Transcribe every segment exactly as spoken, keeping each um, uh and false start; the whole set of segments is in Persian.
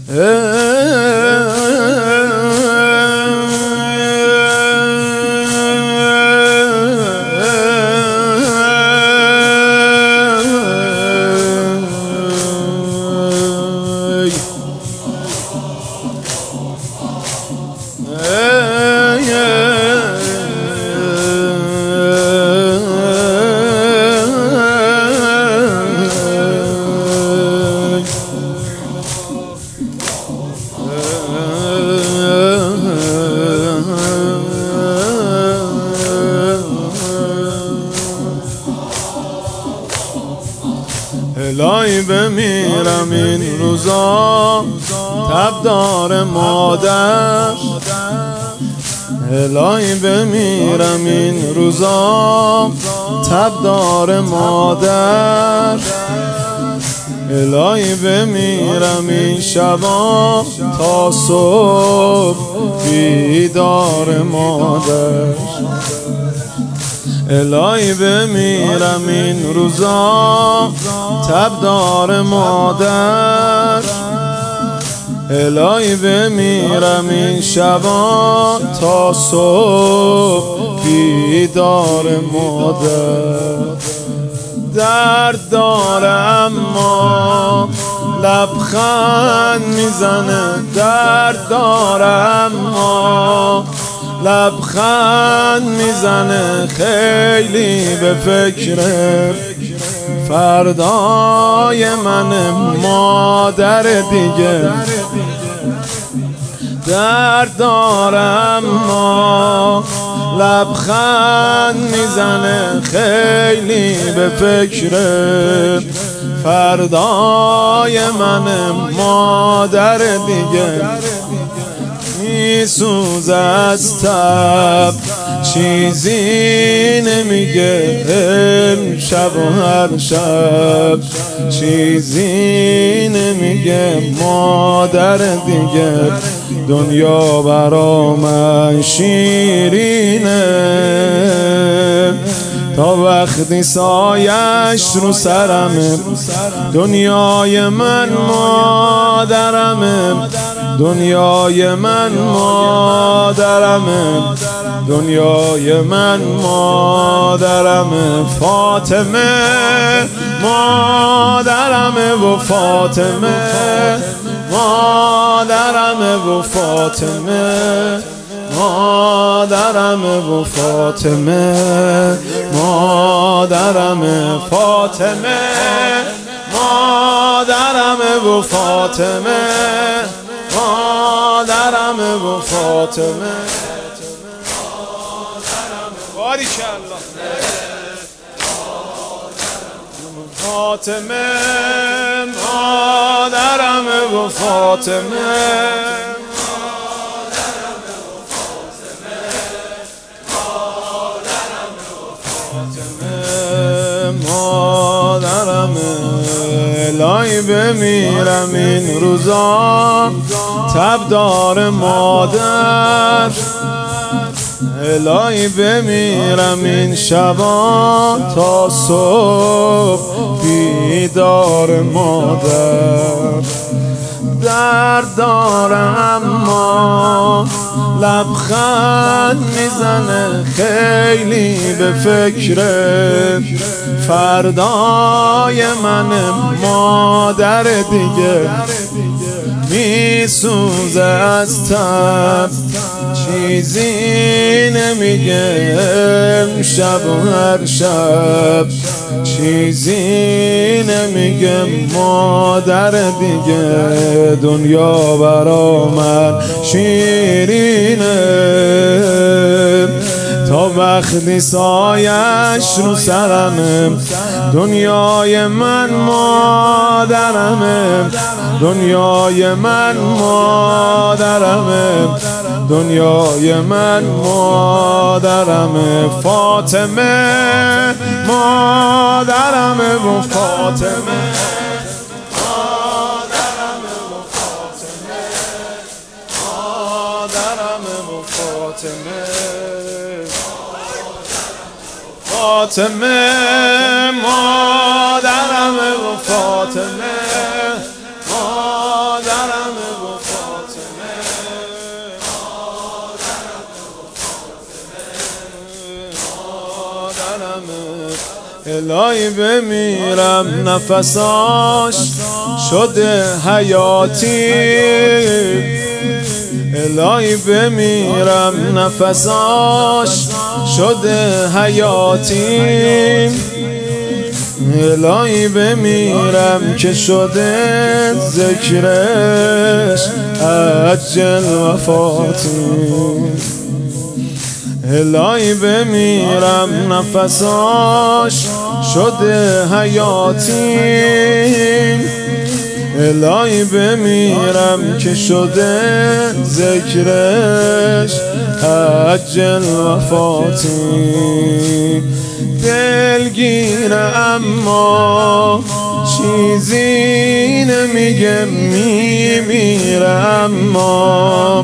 الهی بمیرم این روزا تب دار مادر، الهی بمیرم این روزا تب دار مادر، الهی بمیرم این شبا تا صبح بیدار مادر، الهی بمیرم این روزا تب دار مادر، الهی بمیرم این شبا تا صبح بیدار مادر. درد داره اما لبخند میزنه، درد داره اما لبخند میزنه، خیلی به فکر فردای من مادر دیگه. درد دارم اما لبخند میزنه، خیلی به فکر فردای من مادر دیگه. میسوز از تب چیزی نمیگه، امشب و هر شب چیزی نمیگه، مادر دیگه دنیا برا من شیرینه، تا وقتی سایش رو سرمه، دنیای من مادرمه، دنیای من مادرمه، دنیای من مادرمه، فاطمه مادرمه و فاطمه مادرمه و فاطمه مادرمه و فاطمه مادرمه، فاطمه مادرمه و فاطمه مادرمه و فاطمه. باریکالله. فاطمه مادرمه و فاطمه مادرمه، الهی بمیرم این روزا تب دار مادر، الهی بمیرم این شبا تا صبح بیدار مادر. درد دارم اما لبخند میزنه، خیلی به فکر فردای من مادر دیگه. میسوزه از تب چیزی نمیگه، امشب و هر شب چیزی نمیگه، مادر دیگه دنیا برا من شیرینه، تا وقتی سایش رو سرمه، دنیای من مادرمه، دنیای من مادرمه، دنیای من مادرمه، فاطمه مادرمه و فاطمه مادرمه و فاطمه مادرمه و فاطمه فاطمه مادرمه و فاطمه مادرمه و الهی بمیرم نفساش شده حیاتی، الهی بمیرم نفساش شده حیاتی، الهی بمیرم که شده ذکرش عجل وفاتی، الهی بمیرم نفساش شده حیاتی، الهی بمیرم که شده ذکرش عجل وفاتی. دلگیره اما چیزی نمیگه، میمیره اما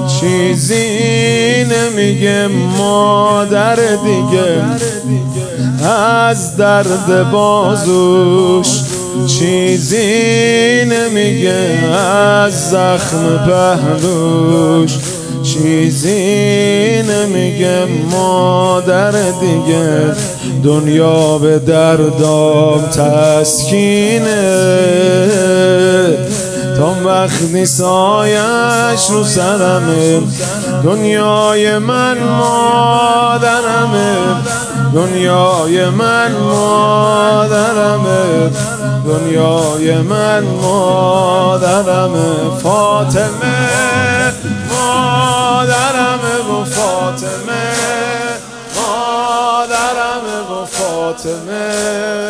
چیزی نمیگه، مادر دیگه از درد بازوش چیزی نمیگه، از زخم پهلوش چیزی نمیگه، مادر دیگه دنیا به دردام تسکینه، تا وقتی سایش رو سرمه، دنیای من مادرمه، دنیای من مادرمه، دنیای من مادرمه، فاطمه مادرمه و فاطمه مادرمه و فاطمه